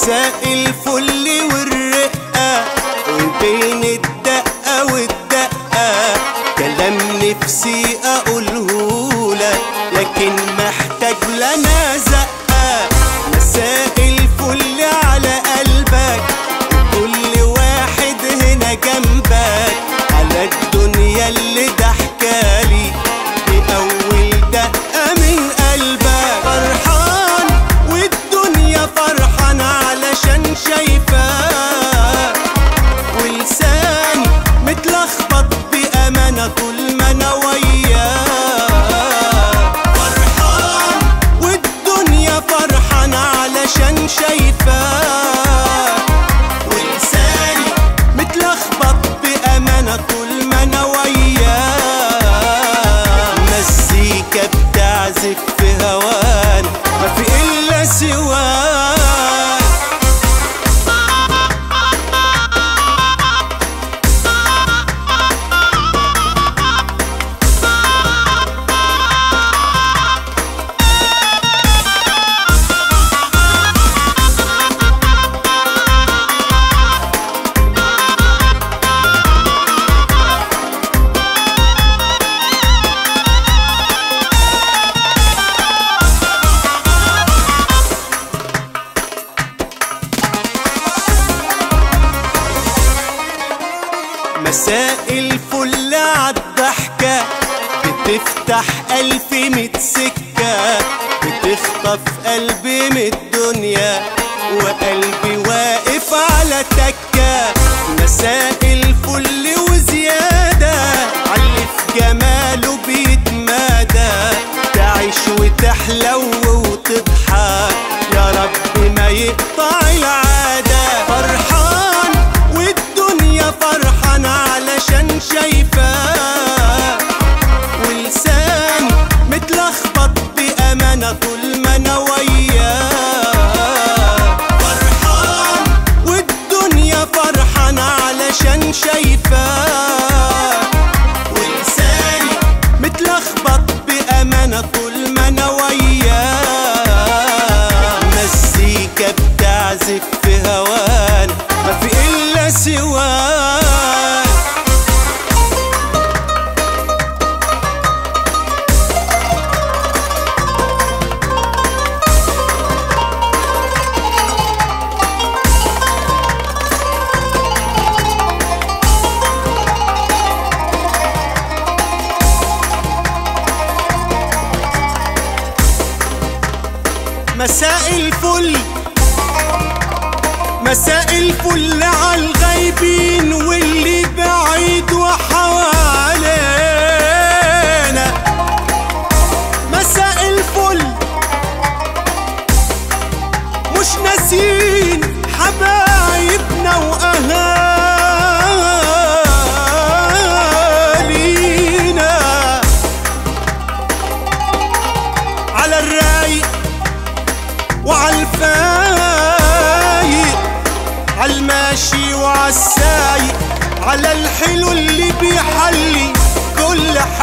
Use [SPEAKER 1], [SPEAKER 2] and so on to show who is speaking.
[SPEAKER 1] مساء الفل والرقة وبين الدقة والدقة كلام نفسي أقولهولك لكن محتاج لنا زقة. مساء الفل على قلبك وكل واحد هنا جنبك على الدنيا اللي ضحكالي بأول دقة من قلبك. فرحان والدنيا فرحان علشان شايفاك ولساني متلخبط بأمانة طول ما أنا وياك. فرحان والدنيا فرحان علشان شايفاك ولساني متلخبط بأمانة طول ما أنا وياك. مزيكا بتعزف في هوانا ما في إلا سواك. مساء الفل عالضحكة بتفتح ألف ميت سكة بتخطف قلبي من الدنيا وقلبي واقف على تكة. مساء الفل وزيادة عاللي في جماله بيتمادى تعيش وتحلو وتضحك يا رب ما يقطع العادة. فرحان والدنيا فرحان علشان شايفاك ولساني متلخبط بأمانة طول ما أنا وياك. فرحان والدنيا فرحان علشان شايفاك ولساني متلخبط بأمانة طول ما أنا وياك. مزيكا بتعزف في هوانا ما في إلا سواك. مساء الفل مساء الفل عالغايبين واللي بعيد وحوالينا. مساء الفل مش ناسين حبايبنا وأهالينا على الرايق وعالفايق عالماشي وعالسايق على الحلو اللي بيحلي كل